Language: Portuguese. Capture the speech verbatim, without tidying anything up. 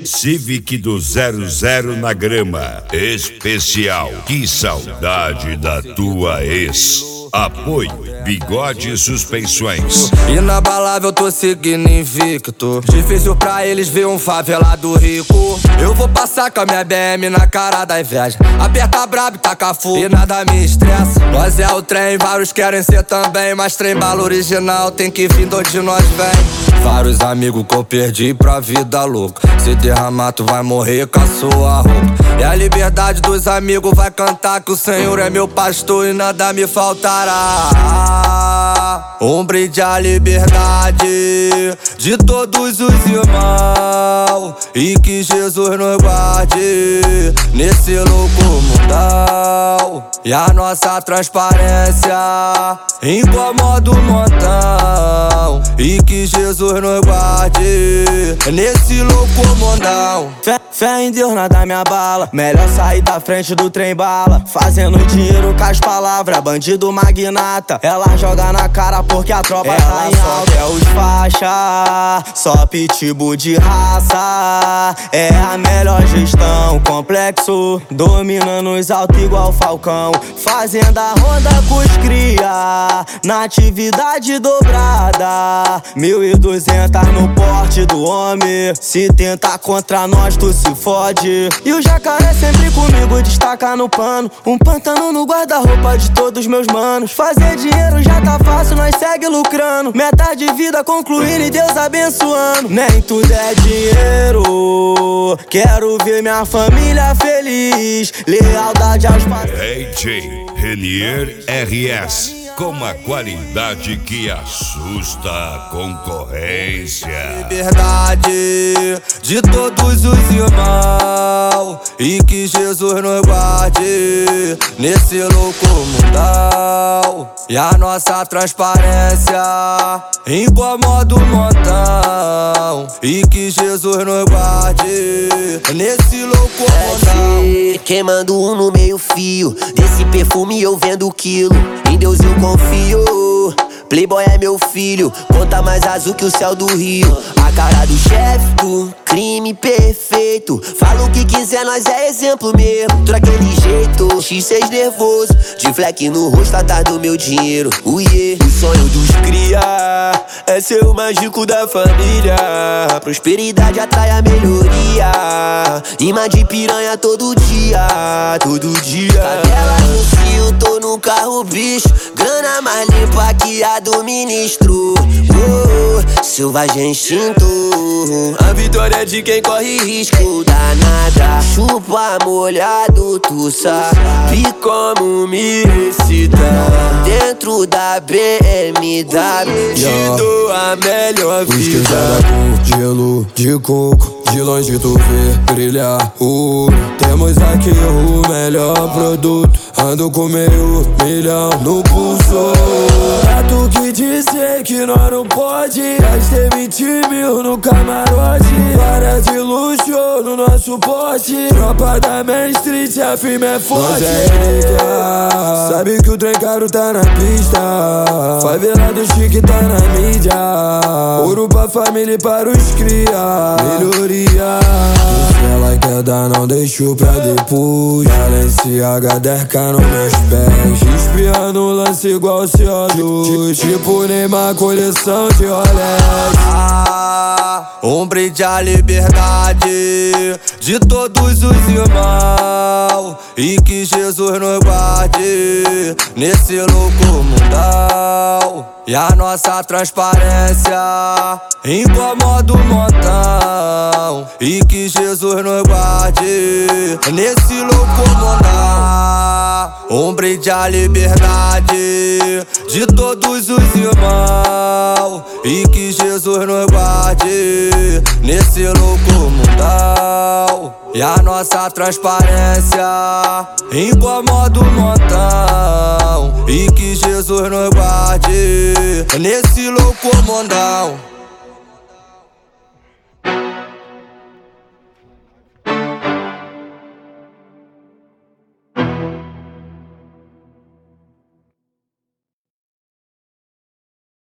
Civic do zero zero na grama. Especial. Que saudade da tua ex. Apoio Bigode Suspensões. Inabalável, tô seguindo invicto. Difícil pra eles ver um favelado rico. Eu vou passar com a minha B M na cara da inveja. Aperta brabo e taca fogo e nada me estressa. Nós é o trem, vários querem ser também. Mas trem bala original tem que vir de onde nós vem. Vários amigos que eu perdi pra vida louca. Se derramar tu vai morrer com a sua roupa. E a liberdade dos amigos vai cantar que o Senhor é meu pastor e nada me faltará. Um brinde à liberdade de todos os irmãos, e que Jesus nos guarde nesse louco mundão. E a nossa transparência incomoda o montão, e que Jesus nos guarde nesse louco mundão. Fé, fé em Deus, nada me abala. Melhor sair da frente do trem bala. Fazendo dinheiro com as palavras, bandido magnata. Ela joga na cara porque a tropa ela tá em alta. É os faixa, só pitbull de raça. É a melhor gestão, complexo, dominando os altos igual Falcão. Fazenda ronda com os cria, na atividade dobrada. Mil e duzentas no porte do homem. Se tentar contra nós tu se fode. E o jacaré sempre comigo, destaca no pano. Um pantano no guarda-roupa de todos meus manos. Fazer dinheiro já tá fácil, nós segue lucrando. Meta de vida concluindo e Deus abençoando. Nem tudo é dinheiro, quero ver minha família feliz. Lealdade aos pais. D J Renier R S, com uma qualidade que assusta a concorrência. Liberdade de todos os irmãos, e que Jesus nos guarde nesse louco mundão. E a nossa transparência incomoda o montão, e que Jesus nos guarde nesse louco mundão. Queimando um no meio fio, desse perfume eu vendo quilo. Em Deus eu confio, Playboy é meu filho, conta mais azul que o céu do Rio. A cara do chefe do crime perfeito, fala o que quiser, nós é exemplo mesmo. Tô daquele jeito, X seis nervoso, de fleck no rosto atrás do meu dinheiro. Uie, o sonho dos cria é ser o mágico da família. Prosperidade atrai a melhoria, imã de piranha todo dia, todo dia. Cadela no cio, tô no carro bicho, grana mais limpa que a do ministro. Oh, selvagem instinto, a vitória é de quem corre risco. Danada, chupa molhado, tu sabe como me recitar. Dentro da B M W te dou a melhor vida. Com gelo de coco, de longe tu vê brilhar ouro. Temos aqui o melhor produto, ando com meio milhão no pulso. É tu que dizer que nós não pode. Gastei vinte mil no camarote, várias de luxo no nosso pote. Tropa da Main Street, a firme é forte. Nós é relíquia, sabe que o trem caro tá na pista. Favelado chique tá na mídia. Ouro pra família e para os cria. Melhoria, se ela quer dar não deixo pra depois. Balenciaga dez K nos meus pés, espiando o lance igual C O dois. Tipo Neymar, coleção de Rolex. Um brinde à liberdade de todos os irmãos, e que Jesus nos guarde nesse louco mundão. E a nossa transparência incomoda o montão, e que Jesus nos guarde nesse louco mundão. Um brinde à liberdade de todos os irmãos, e que Jesus nos guarde nesse louco mundão. E a nossa transparência incomoda o montão, e que Jesus nos guarde nesse louco mundão.